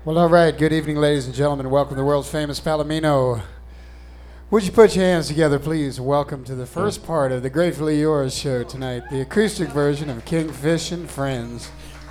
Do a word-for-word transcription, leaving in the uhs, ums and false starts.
Well, all right. Good evening, ladies and gentlemen. Welcome to the world's famous Palomino. Would you put your hands together, please? Welcome to the first part of the Gratefully Yours show tonight, the acoustic version of Kingfish and Friends.